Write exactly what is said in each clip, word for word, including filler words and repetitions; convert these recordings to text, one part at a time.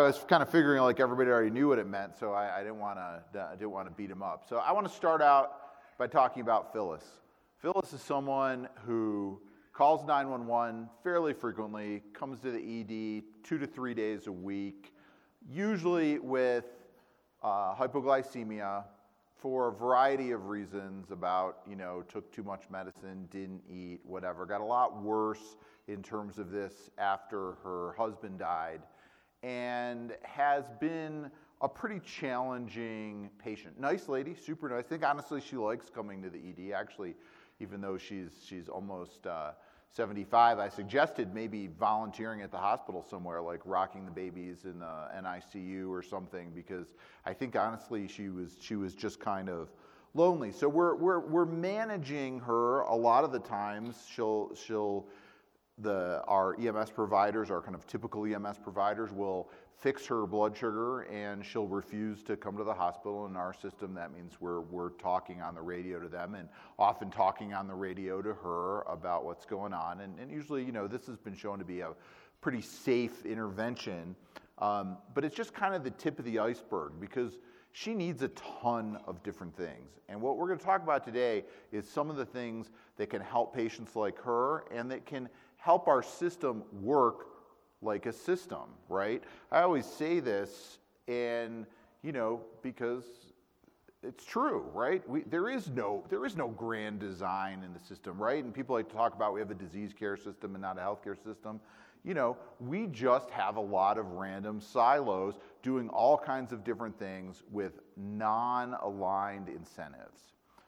was kind of figuring like everybody already knew what it meant, so I, I didn't want to I didn't want to beat him up. So I want to start out by talking about Phyllis. Phyllis is someone who calls nine one one fairly frequently, comes to the E D two to three days a week, usually with uh, hypoglycemia for a variety of reasons about, you know, took too much medicine, didn't eat, whatever. Got a lot worse in terms of this after her husband died, and has been a pretty challenging patient. Nice lady, super nice. I think honestly she likes coming to the E D. Actually, even though she's she's almost uh, seventy-five, I suggested maybe volunteering at the hospital somewhere, like rocking the babies in the N I C U or something, because I think honestly she was she was just kind of lonely. So we're we're we're managing her a lot of the times. She'll she'll the our E M S providers, our kind of typical E M S providers, will fix her blood sugar, and she'll refuse to come to the hospital. In our system, that means we're we're talking on the radio to them, and often talking on the radio to her about what's going on. And, and usually, you know, this has been shown to be a pretty safe intervention, um, but it's just kind of the tip of the iceberg, because she needs a ton of different things. And what we're going to talk about today is some of the things that can help patients like her, and that can help our system work like a system, right? I always say this, and you know, because it's true, right? We, there is no there is no grand design in the system, right? And people like to talk about we have a disease care system and not a healthcare system. You know, we just have a lot of random silos doing all kinds of different things with non-aligned incentives.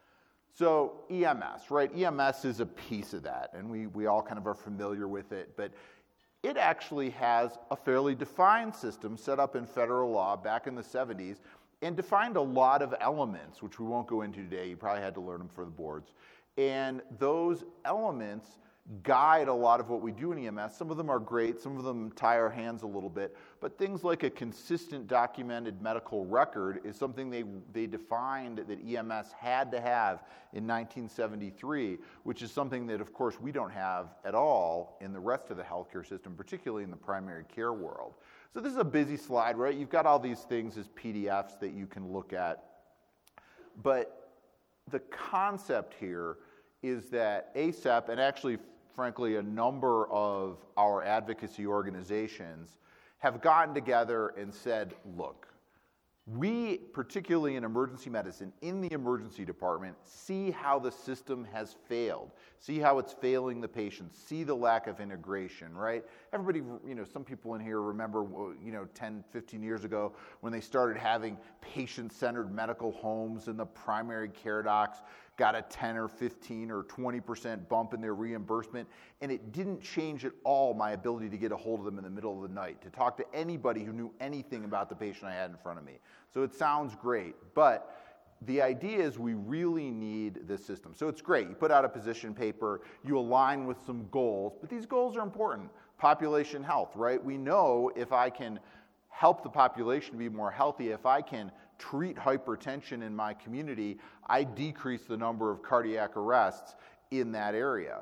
So E M S, right? E M S is a piece of that, and we, we all kind of are familiar with it, but it actually has a fairly defined system set up in federal law back in the seventies, and defined a lot of elements, which we won't go into today. You probably had to learn them for the boards. And those elements guide a lot of what we do in E M S. Some of them are great, some of them tie our hands a little bit, but things like a consistent documented medical record is something they, they defined that E M S had to have in nineteen seventy-three, which is something that, of course, we don't have at all in the rest of the healthcare system, particularly in the primary care world. So this is a busy slide, right? You've got all these things as P D Fs that you can look at, but the concept here is that A C E P, and actually frankly, a number of our advocacy organizations have gotten together and said, look, we, particularly in emergency medicine, in the emergency department, see how the system has failed, see how it's failing the patients, see the lack of integration, right? Everybody, you know, some people in here remember, you know, ten, fifteen years ago when they started having patient-centered medical homes, and the primary care docs got a ten or fifteen or twenty percent bump in their reimbursement, and it didn't change at all my ability to get a hold of them in the middle of the night, to talk to anybody who knew anything about the patient I had in front of me. So it sounds great, but the idea is we really need this system. So it's great. You put out a position paper, you align with some goals, but these goals are important. Population health, right? We know if I can help the population be more healthy, if I can treat hypertension in my community, I decrease the number of cardiac arrests in that area.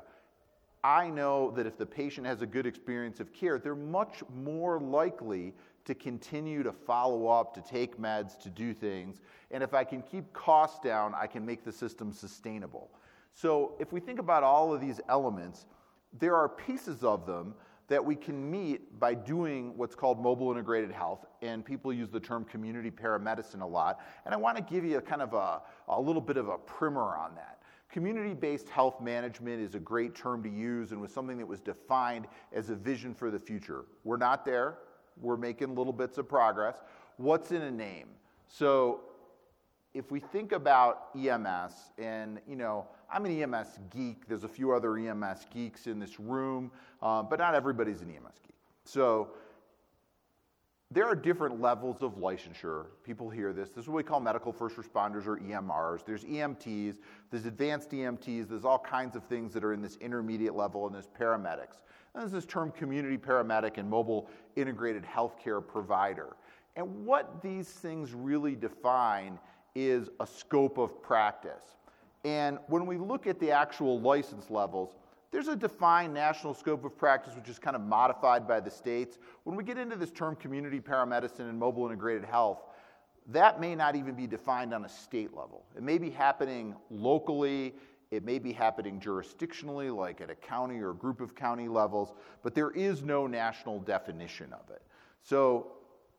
I know that if the patient has a good experience of care, they're much more likely to continue to follow up, to take meds, to do things. And if I can keep costs down, I can make the system sustainable. So if we think about all of these elements, there are pieces of them that we can meet by doing what's called mobile integrated health, and people use the term community paramedicine a lot, and I want to give you a kind of a, a little bit of a primer on that. Community-based health management is a great term to use, and was something that was defined as a vision for the future. We're not there. We're making little bits of progress. What's in a name? So if we think about E M S, and you know, I'm an E M S geek. There's a few other E M S geeks in this room, um, but not everybody's an E M S geek. So there are different levels of licensure. People hear this. This is what we call medical first responders, or E M Rs. There's E M Ts, there's advanced E M Ts, there's all kinds of things that are in this intermediate level, and there's paramedics. And there's this term community paramedic and mobile integrated healthcare provider. And what these things really define is a scope of practice. And when we look at the actual license levels, There's a defined national scope of practice, which is kind of modified by the states. When we get into this term community paramedicine and mobile integrated health, that may not even be defined on a state level. It may be happening locally, it may be happening jurisdictionally, like at a county or a group of county levels, but there is no national definition of it. So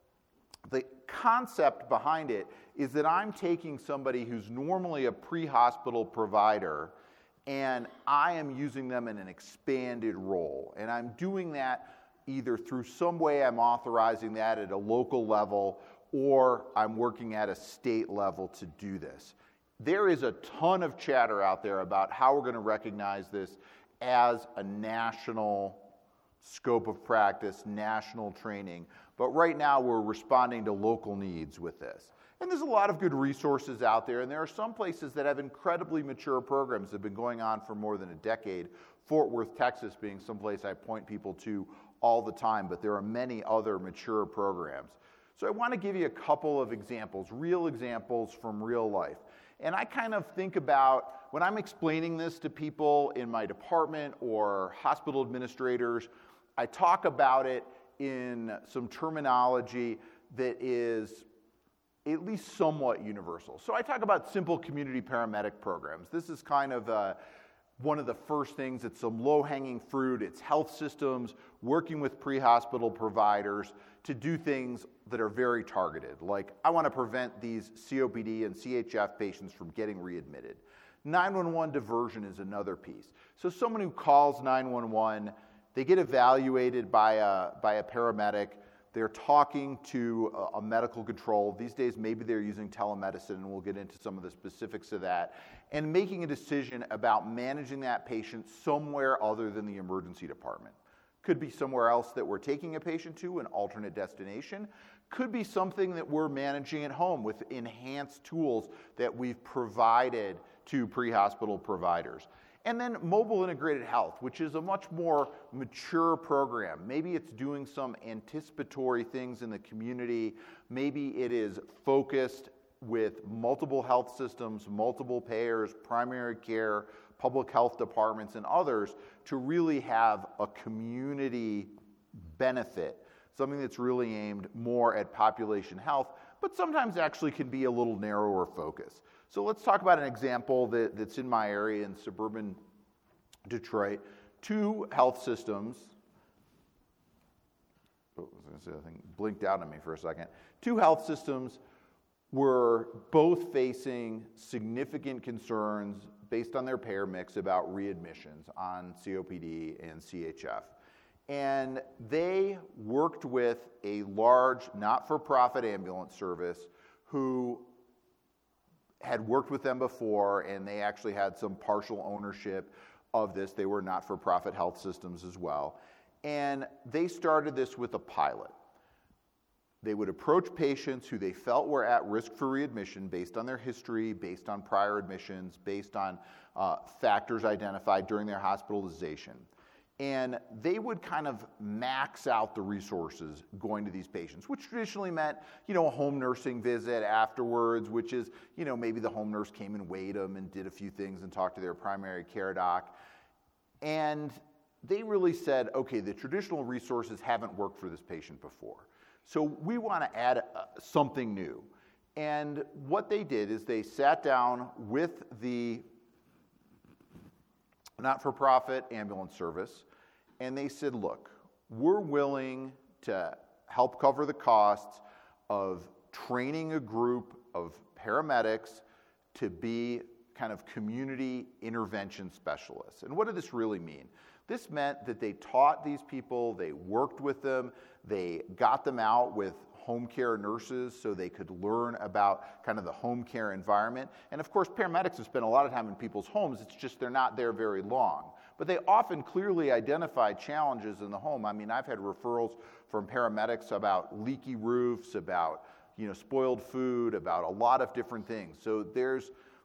the concept behind it is that I'm taking somebody who's normally a pre-hospital provider and I am using them in an expanded role. And I'm doing that either through some way I'm authorizing that at a local level, or I'm working at a state level to do this. There is a ton of chatter out there about how we're going to recognize this as a national scope of practice, national training. But right now we're responding to local needs with this. And there's a lot of good resources out there, and there are some places that have incredibly mature programs that have been going on for more than a decade. Fort Worth, Texas being someplace I point people to all the time, but there are many other mature programs. So I want to give you a couple of examples, real examples from real life. And I kind of think about, when I'm explaining this to people in my department or hospital administrators, I talk about it in some terminology that is at least somewhat universal. So I talk about simple community paramedic programs. This is kind of uh, one of the first things. It's some low-hanging fruit. It's health systems working with pre-hospital providers to do things that are very targeted. Like, I want to prevent these C O P D and C H F patients from getting readmitted. nine one one diversion is another piece. So someone who calls nine one one, they get evaluated by a, by a paramedic. They're talking to a, a medical control. These days, maybe they're using telemedicine, and we'll get into some of the specifics of that, and making a decision about managing that patient somewhere other than the emergency department. Could be somewhere else that we're taking a patient to, an alternate destination. Could be something that we're managing at home with enhanced tools that we've provided to pre-hospital providers. And then mobile integrated health, which is a much more mature program. Maybe it's doing some anticipatory things in the community. Maybe it is focused with multiple health systems, multiple payers, primary care, public health departments, and others to really have a community benefit, something that's really aimed more at population health, but sometimes actually can be a little narrower focus. So let's talk about an example that, that's in my area in suburban Detroit. Two health systems, oh, I was gonna say, I think blinked out on me for a second. Two health systems were both facing significant concerns based on their payer mix about readmissions on C O P D and C H F. And they worked with a large not-for-profit ambulance service who had worked with them before, and they actually had some partial ownership of this. They were not-for-profit health systems as well. And they started this with a pilot. They would approach patients who they felt were at risk for readmission based on their history, based on prior admissions, based on uh, factors identified during their hospitalization. And they would kind of max out the resources going to these patients, which traditionally meant, you know, a home nursing visit afterwards, which is, you know, maybe the home nurse came and weighed them and did a few things and talked to their primary care doc. And they really said, okay, the traditional resources haven't worked for this patient before. So we want to add uh, something new. And what they did is they sat down with the not-for-profit ambulance service, and they said, look, we're willing to help cover the costs of training a group of paramedics to be kind of community intervention specialists. And what did this really mean? This meant that they taught these people, they worked with them, they got them out with home care nurses so they could learn about kind of the home care environment. And of course, paramedics have spent a lot of time in people's homes. It's just they're not there very long. But they often clearly identify challenges in the home. I mean, I've had referrals from paramedics about leaky roofs, about, you know, spoiled food, about a lot of different things. So there's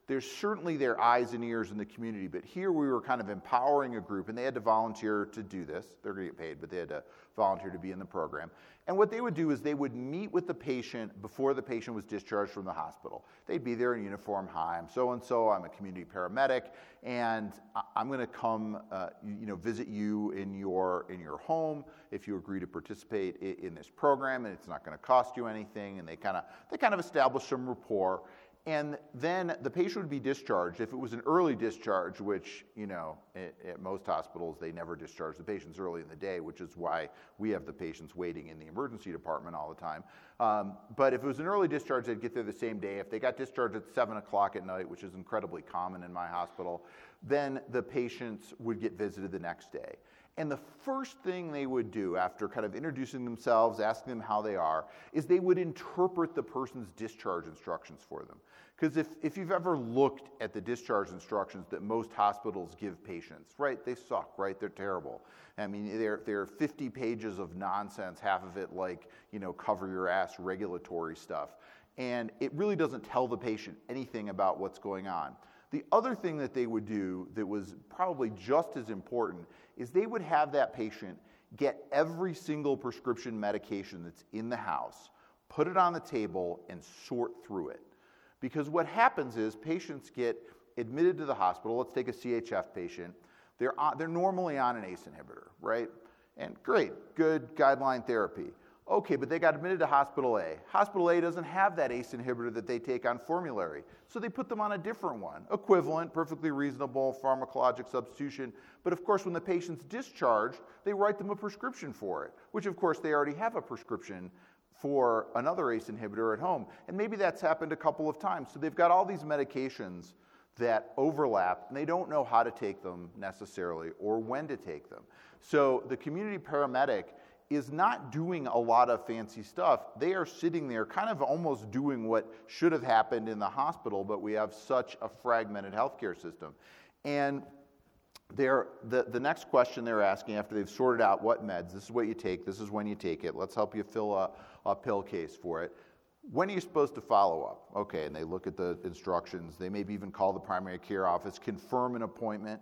there's certainly their eyes and ears in the community, but here we were kind of empowering a group, and they had to volunteer to do this. They're going to get paid, but they had to volunteer to be in the program. And what they would do is they would meet with the patient before the patient was discharged from the hospital. They'd be there in uniform. Hi, I'm so-and-so, I'm a community paramedic, and I'm going to come uh, you know, visit you in your, in your home if you agree to participate in, in this program, and it's not going to cost you anything. And they kind of they kind of establish some rapport. And then the patient would be discharged. If it was an early discharge, which, you know, at, at most hospitals, they never discharge the patients early in the day, which is why we have the patients waiting in the emergency department all the time. Um, but if it was an early discharge, they'd get there the same day. If they got discharged at seven o'clock at night, which is incredibly common in my hospital, then the patients would get visited the next day. And the first thing they would do after kind of introducing themselves, asking them how they are, is they would interpret the person's discharge instructions for them. Because if, if you've ever looked at the discharge instructions that most hospitals give patients, right, they suck, right, they're terrible. I mean, they're, they're fifty pages of nonsense, half of it like, you know, cover your ass regulatory stuff. And it really doesn't tell the patient anything about what's going on. The other thing that they would do that was probably just as important is they would have that patient get every single prescription medication that's in the house, put it on the table, and sort through it. Because what happens is patients get admitted to the hospital. Let's take a C H F patient. They're, on, they're normally on an A C E inhibitor, right? And great, good guideline therapy. Okay, but they got admitted to Hospital A. Hospital A doesn't have that A C E inhibitor that they take on formulary, so they put them on a different one. Equivalent, perfectly reasonable pharmacologic substitution, but of course when the patient's discharged, they write them a prescription for it, which of course they already have a prescription for another A C E inhibitor at home. And maybe that's happened a couple of times. So they've got all these medications that overlap, and they don't know how to take them necessarily or when to take them. So the community paramedic is not doing a lot of fancy stuff. They are sitting there kind of almost doing what should have happened in the hospital, but we have such a fragmented healthcare system. And they're, the, the next question they're asking after they've sorted out what meds, this is what you take, this is when you take it, let's help you fill a, a pill case for it. When are you supposed to follow up? Okay, and they look at the instructions. They maybe even call the primary care office, confirm an appointment,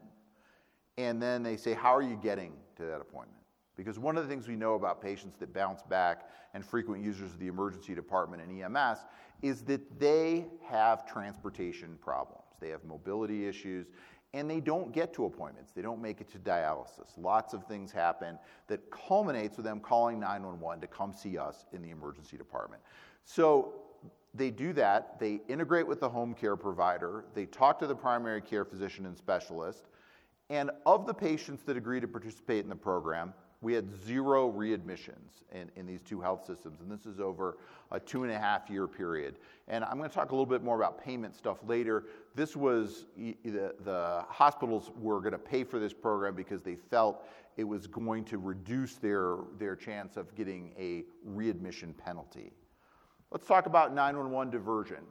and then they say, how are you getting to that appointment? Because one of the things we know about patients that bounce back and frequent users of the emergency department and E M S is that they have transportation problems. They have mobility issues, and they don't get to appointments. They don't make it to dialysis. Lots of things happen that culminates with them calling nine one one to come see us in the emergency department. So they do that. They integrate with the home care provider. They talk to the primary care physician and specialist. And of the patients that agree to participate in the program, we had zero readmissions in, in these two health systems, and this is over a two and a half year period. And I'm going to talk a little bit more about payment stuff later. This was, the, the hospitals were going to pay for this program because they felt it was going to reduce their, their chance of getting a readmission penalty. Let's talk about nine one one diversion.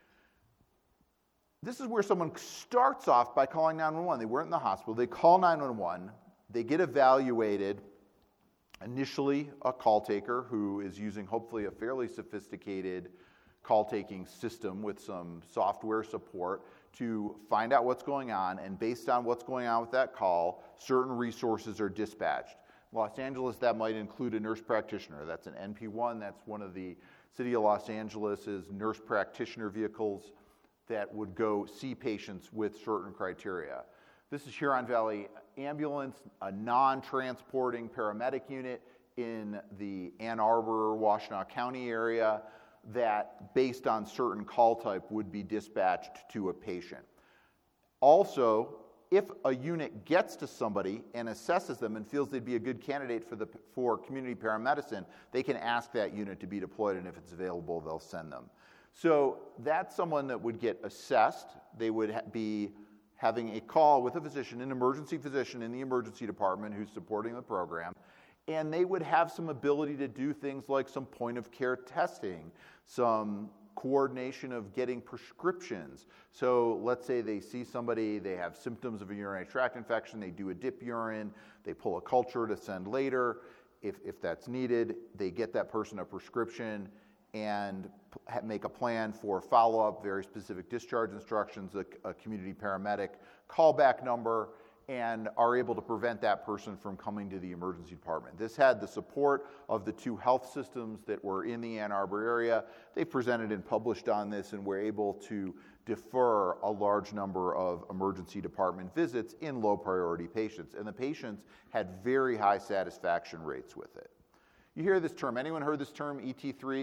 This is where someone starts off by calling nine one one. They weren't in the hospital. They call nine one one. They get evaluated. Initially, a call taker who is using hopefully a fairly sophisticated call-taking system with some software support to find out what's going on, and based on what's going on with that call, certain resources are dispatched. Los Angeles, that might include a nurse practitioner. That's an N P one. That's one of the City of Los Angeles's nurse practitioner vehicles that would go see patients with certain criteria. This is Huron Valley Ambulance, a non-transporting paramedic unit in the Ann Arbor, Washtenaw County area that, based on certain call type, would be dispatched to a patient. Also, if a unit gets to somebody and assesses them and feels they'd be a good candidate for, the, for community paramedicine, they can ask that unit to be deployed, and if it's available, they'll send them. So that's someone that would get assessed. They would ha- be having a call with a physician, an emergency physician in the emergency department who's supporting the program, and they would have some ability to do things like some point of care testing, some coordination of getting prescriptions. So let's say they see somebody, they have symptoms of a urinary tract infection, they do a dip urine, they pull a culture to send later. If, if that's needed, they get that person a prescription, and p- make a plan for follow-up, very specific discharge instructions, a, a community paramedic callback number, and are able to prevent that person from coming to the emergency department. This had the support of the two health systems that were in the Ann Arbor area. They presented and published on this and were able to defer a large number of emergency department visits in low priority patients. And the patients had very high satisfaction rates with it. You hear this term, anyone heard this term, E T three?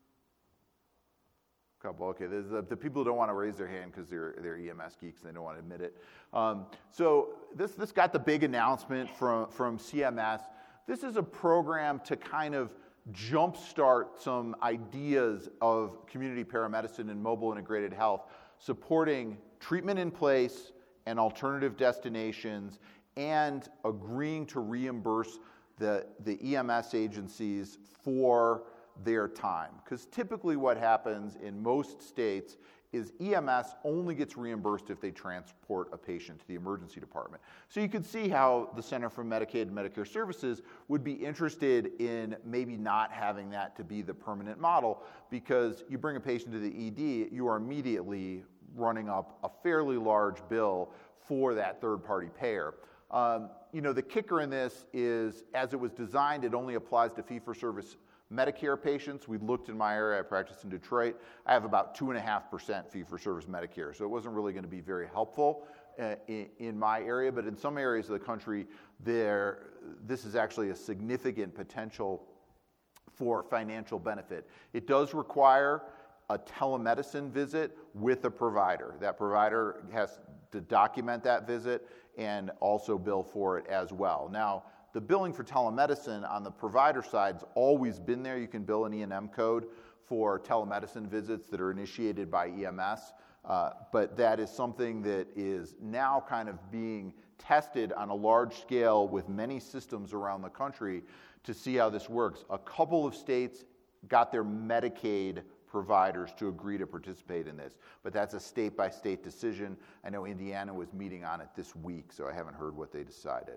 Couple, okay, there's the, the people who don't want to raise their hand because they're, they're E M S geeks and they don't want to admit it. Um, so this, this got the big announcement from, from C M S. This is a program to kind of jumpstart some ideas of community paramedicine and mobile integrated health, supporting treatment in place and alternative destinations, and agreeing to reimburse the, the E M S agencies for their time. Because typically what happens in most states is E M S only gets reimbursed if they transport a patient to the emergency department. So you could see how the Center for Medicaid and Medicare Services would be interested in maybe not having that to be the permanent model, because you bring a patient to the E D, you are immediately running up a fairly large bill for that third-party payer. Um, you know, the kicker in this is, as it was designed, it only applies to fee-for-service Medicare patients. We looked in my area, I practice in Detroit, I have about two and a half percent fee-for-service Medicare, so it wasn't really going to be very helpful uh, in, in my area, but in some areas of the country, there, this is actually a significant potential for financial benefit. It does require a telemedicine visit with a provider. That provider has to document that visit and also bill for it as well. Now, the billing for telemedicine on the provider side's always been there. You can bill an E and M code for telemedicine visits that are initiated by E M S, uh, but that is something that is now kind of being tested on a large scale with many systems around the country to see how this works. A couple of states got their Medicaid providers to agree to participate in this, but that's a state-by-state decision. I know Indiana was meeting on it this week, so I haven't heard what they decided.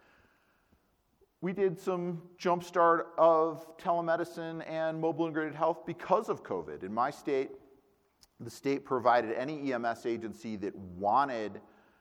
We did some jumpstart of telemedicine and mobile integrated health because of COVID. In my state, the state provided any E M S agency that wanted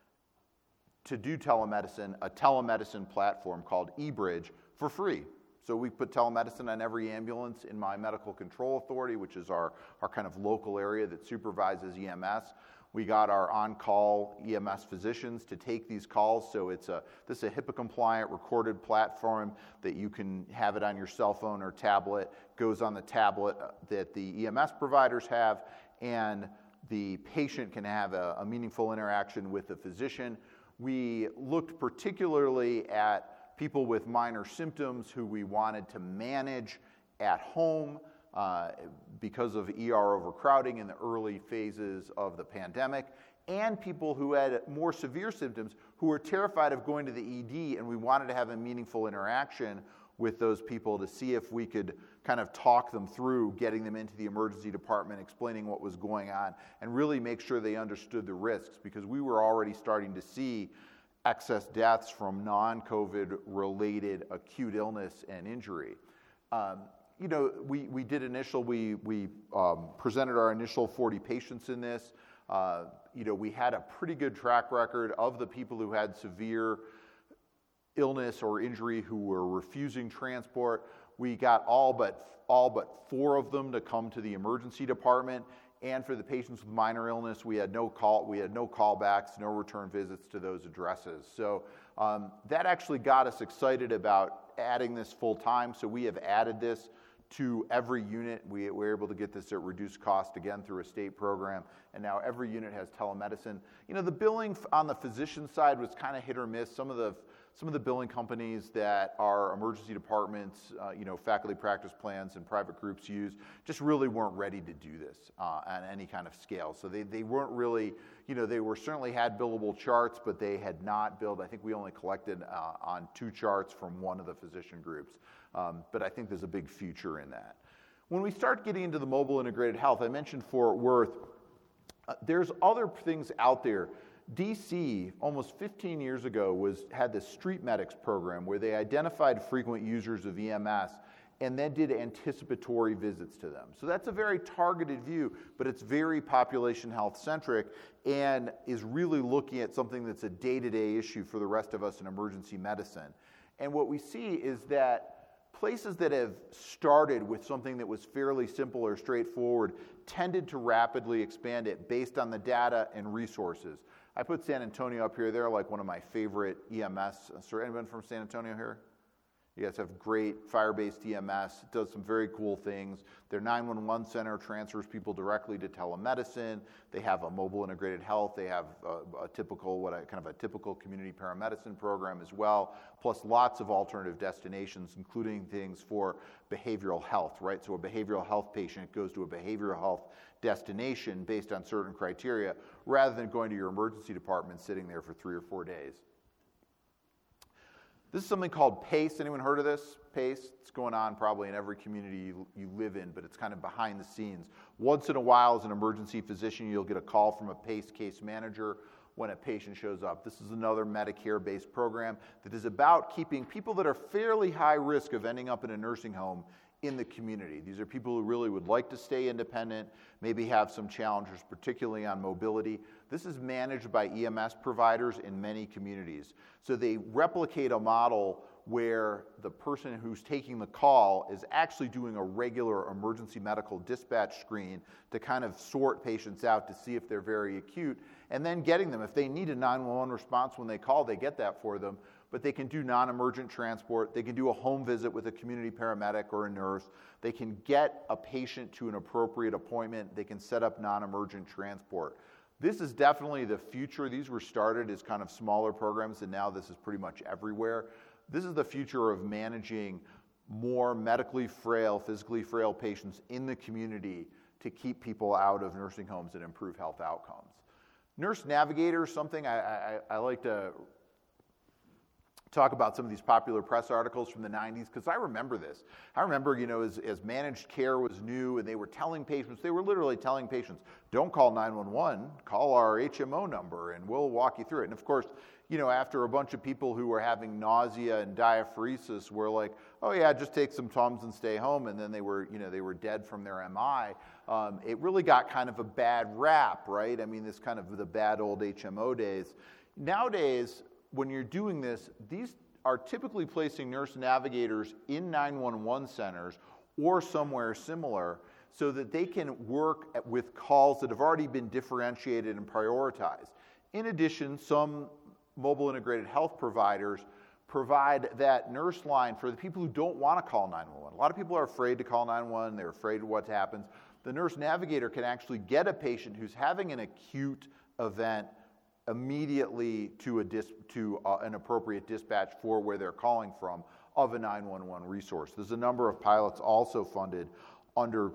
to do telemedicine a telemedicine platform called eBridge for free. So we put telemedicine on every ambulance in my medical control authority, which is our, our kind of local area that supervises E M S. We got our on-call E M S physicians to take these calls. So it's a, this is a HIPAA-compliant recorded platform that you can have it on your cell phone or tablet, goes on the tablet that the E M S providers have, and the patient can have a, a meaningful interaction with the physician. We looked particularly at people with minor symptoms who we wanted to manage at home uh, because of E R overcrowding in the early phases of the pandemic, and people who had more severe symptoms who were terrified of going to the E D, and we wanted to have a meaningful interaction with those people to see if we could kind of talk them through getting them into the emergency department, explaining what was going on, and really make sure they understood the risks, because we were already starting to see excess deaths from non-COVID related acute illness and injury. Um, you know, we, we did initial, we, we um, presented our initial forty patients in this. Uh, you know, we had a pretty good track record of the people who had severe illness or injury who were refusing transport. We got all but, all but four of them to come to the emergency department. And for the patients with minor illness, we had no call, we had no callbacks, no return visits to those addresses. So um, that actually got us excited about adding this full time. So we have added this to every unit. We were able to get this at reduced cost, again, through a state program. And now every unit has telemedicine. You know, the billing on the physician side was kind of hit or miss. Some of the Some of the billing companies that our emergency departments, uh, you know, faculty practice plans and private groups use just really weren't ready to do this uh, on any kind of scale. So they, they weren't really, you know, they were certainly had billable charts, but they had not billed. I think we only collected uh, on two charts from one of the physician groups. Um, but I think there's a big future in that. When we start getting into the mobile integrated health, I mentioned Fort Worth. Uh, there's other things out there. D C, almost fifteen years ago, was had this Street Medics program where they identified frequent users of E M S and then did anticipatory visits to them. So that's a very targeted view, but it's very population health centric and is really looking at something that's a day-to-day issue for the rest of us in emergency medicine. And what we see is that places that have started with something that was fairly simple or straightforward tended to rapidly expand it based on the data and resources. I put San Antonio up here. They're like one of my favorite E M S. Is there anyone from San Antonio here? You guys have great fire-based E M S. It does some very cool things. Their nine one one center transfers people directly to telemedicine. They have a mobile integrated health. They have a, a typical, what I, kind of a typical community paramedicine program as well, plus lots of alternative destinations, including things for behavioral health, right? So a behavioral health patient goes to a behavioral health destination based on certain criteria, rather than going to your emergency department sitting there for three or four days. This is something called PACE. Anyone heard of this? PACE? It's going on probably in every community you, you live in, but it's kind of behind the scenes. Once in a while, as an emergency physician, you'll get a call from a PACE case manager when a patient shows up. This is another Medicare-based program that is about keeping people that are fairly high risk of ending up in a nursing home in the community. These are people who really would like to stay independent, maybe have some challenges, particularly on mobility. This is managed by E M S providers in many communities. So they replicate a model where the person who's taking the call is actually doing a regular emergency medical dispatch screen to kind of sort patients out to see if they're very acute, and then getting them. If they need a nine one one response when they call, they get that for them. But they can do non-emergent transport. They can do a home visit with a community paramedic or a nurse. They can get a patient to an appropriate appointment. They can set up non-emergent transport. This is definitely the future. These were started as kind of smaller programs, and now this is pretty much everywhere. This is the future of managing more medically frail, physically frail patients in the community to keep people out of nursing homes and improve health outcomes. Nurse navigator is something I, I, I like to talk about some of these popular press articles from the nineties, because I remember this. I remember, you know, as, as managed care was new and they were telling patients, they were literally telling patients, don't call nine one one, call our H M O number and we'll walk you through it. And of course, you know, after a bunch of people who were having nausea and diaphoresis were like, oh yeah, just take some Tums and stay home, and then they were, you know, they were dead from their M I, um, it really got kind of a bad rap, right? I mean, this kind of the bad old H M O days. Nowadays, when you're doing this, these are typically placing nurse navigators in nine one one centers or somewhere similar so that they can work at, with calls that have already been differentiated and prioritized. In addition, some mobile integrated health providers provide that nurse line for the people who don't want to call nine one one. A lot of people are afraid to call nine one one, they're afraid of what happens. The nurse navigator can actually get a patient who's having an acute event immediately to, a dis, to uh, an appropriate dispatch for where they're calling from of a nine one one resource. There's a number of pilots also funded under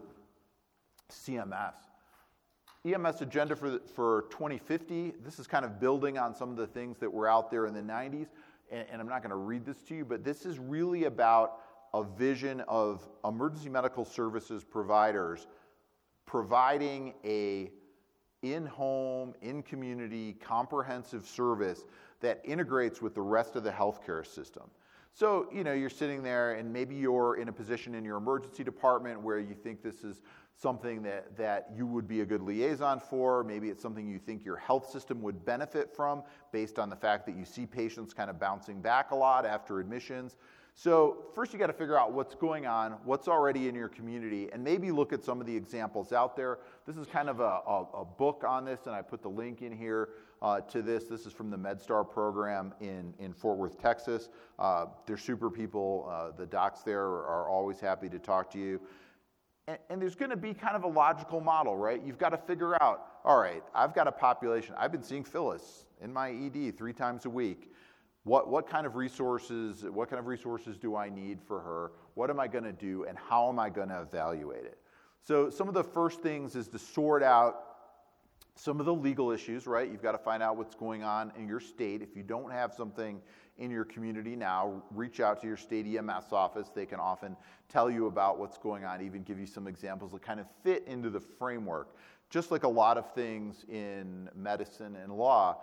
C M S. E M S agenda for, the, for twenty fifty, this is kind of building on some of the things that were out there in the nineties, and, and I'm not going to read this to you, but this is really about a vision of emergency medical services providers providing a in-home, in-community, comprehensive service that integrates with the rest of the healthcare system. So, you know, you're sitting there and maybe you're in a position in your emergency department where you think this is something that, that you would be a good liaison for. Maybe it's something you think your health system would benefit from based on the fact that you see patients kind of bouncing back a lot after admissions. So first you got to figure out what's going on, what's already in your community, and maybe look at some of the examples out there. This is kind of a, a, a book on this, and I put the link in here uh, to this. This is from the MedStar program in, in Fort Worth, Texas. Uh, they're super people. Uh, the docs there are, are always happy to talk to you. And, and there's going to be kind of a logical model, right? You've got to figure out, all right, I've got a population. I've been seeing Phyllis in my E D three times a week. What, what kind of resources, what kind of resources do I need for her? What am I going to do, and how am I going to evaluate it? So some of the first things is to sort out some of the legal issues, right? You've got to find out what's going on in your state. If you don't have something in your community now, reach out to your state E M S office. They can often tell you about what's going on, even give you some examples that kind of fit into the framework. Just like a lot of things in medicine and law,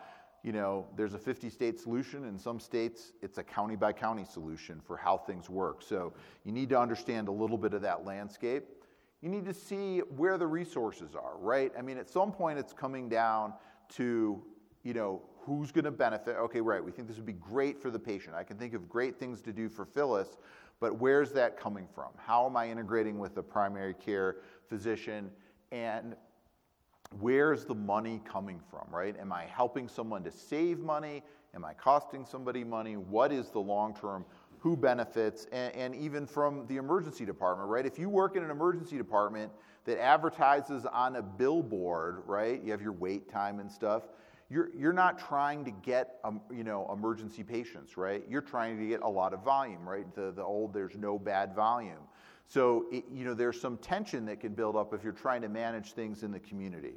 you know, there's a fifty-state solution. In some states, it's a county-by-county solution for how things work. So you need to understand a little bit of that landscape. You need to see where the resources are, right? I mean, at some point, it's coming down to, you know, who's going to benefit. Okay, right, we think this would be great for the patient. I can think of great things to do for Phyllis, but where's that coming from? How am I integrating with a primary care physician? And where's the money coming from, right? Am I helping someone to save money? Am I costing somebody money? What is the long-term? Who benefits? And, and even from the emergency department, right? If you work in an emergency department that advertises on a billboard, right? You have your wait time and stuff. You're, you're not trying to get, um, you know, emergency patients, right? You're trying to get a lot of volume, right? The, the old, there's no bad volume. So, it, you know, there's some tension that can build up if you're trying to manage things in the community.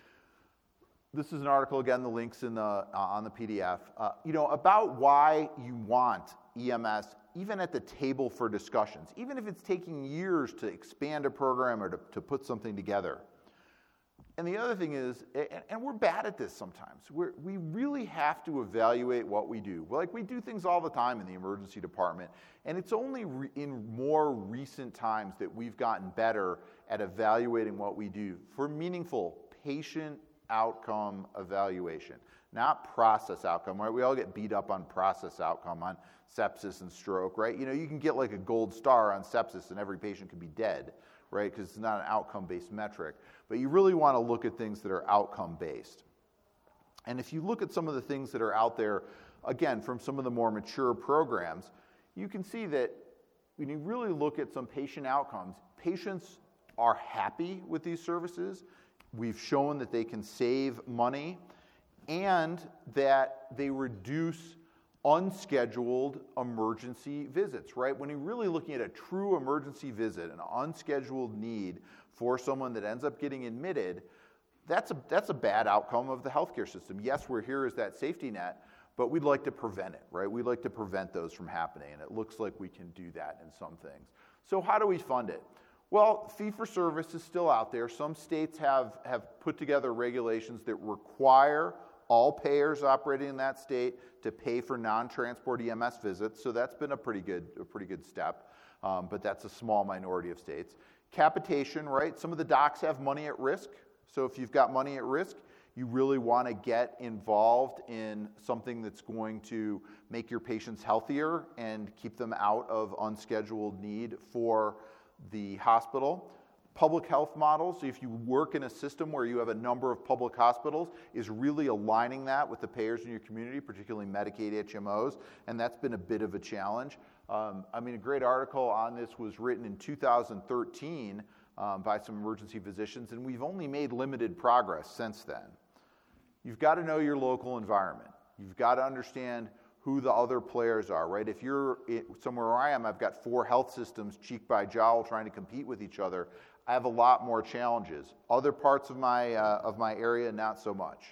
This is an article, again, the link's in the, uh, on the P D F, uh, you know, about why you want E M S, even at the table for discussions, even if it's taking years to expand a program or to, to put something together. And the other thing is, and, and we're bad at this sometimes, we're, we really have to evaluate what we do. Like, we do things all the time in the emergency department, and it's only re- in more recent times that we've gotten better at evaluating what we do for meaningful patient outcome evaluation, not process outcome, right? We all get beat up on process outcome, on sepsis and stroke, right? You know, you can get like a gold star on sepsis and every patient could be dead, right? Because it's not an outcome-based metric. But you really want to look at things that are outcome-based. And if you look at some of the things that are out there, again, from some of the more mature programs, you can see that when you really look at some patient outcomes, patients are happy with these services. We've shown that they can save money and that they reduce unscheduled emergency visits, right? When you're really looking at a true emergency visit, an unscheduled need for someone that ends up getting admitted, that's a, that's a bad outcome of the healthcare system. Yes, we're here as that safety net, but we'd like to prevent it, right? We'd like to prevent those from happening, and it looks like we can do that in some things. So how do we fund it? Well, fee-for-service is still out there. Some states have, have put together regulations that require all payers operating in that state to pay for non-transport E M S visits, so that's been a pretty good, a pretty good step, um, but that's a small minority of states. Capitation, right? Some of the docs have money at risk, so if you've got money at risk, you really want to get involved in something that's going to make your patients healthier and keep them out of unscheduled need for the hospital. Public health models, if you work in a system where you have a number of public hospitals, is really aligning that with the payers in your community, particularly Medicaid H M Os, and that's been a bit of a challenge. Um, I mean, a great article on this was written in two thousand thirteen um, by some emergency physicians, and we've only made limited progress since then. You've got to know your local environment. You've got to understand who the other players are, right? If you're somewhere where I am, I've got four health systems cheek by jowl trying to compete with each other. I have a lot more challenges. Other parts of my, uh, of my area, not so much.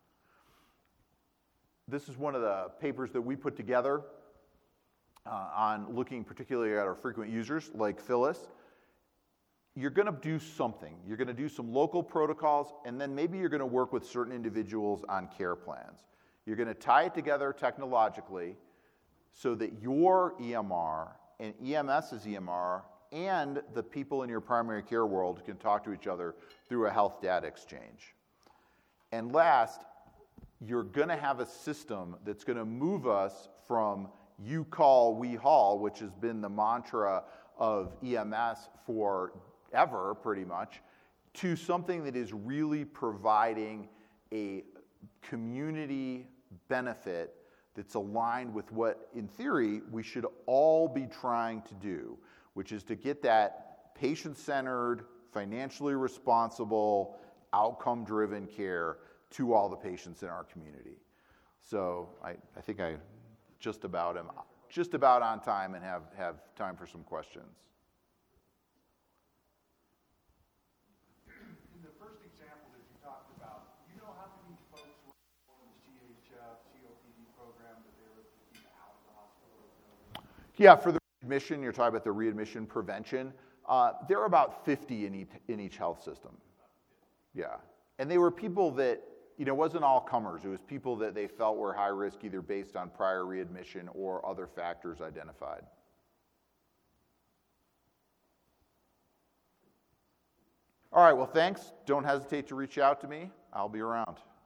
This is one of the papers that we put together uh, on looking particularly at our frequent users, like Phyllis. You're going to do something. You're going to do some local protocols, and then maybe you're going to work with certain individuals on care plans. You're going to tie it together technologically so that your E M R and EMS's E M R and the people in your primary care world can talk to each other through a health data exchange. And last, you're going to have a system that's going to move us from you call, we haul, which has been the mantra of E M S forever, pretty much, to something that is really providing a community benefit that's aligned with what, in theory, we should all be trying to do, which is to get that patient-centered, financially responsible, outcome-driven care to all the patients in our community. So I, I think I just about am just about on time and have, have time for some questions. In the first example that you talked about, you know how many folks were in the C H F, C O P D program that they were to keep out of the hospital? Yeah, for the readmission, you're talking about the readmission prevention. Uh, there are about fifty in each, in each health system. Yeah. And they were people that you know, it wasn't all comers. It was people that they felt were high risk either based on prior readmission or other factors identified. All right, well, thanks. Don't hesitate to reach out to me. I'll be around.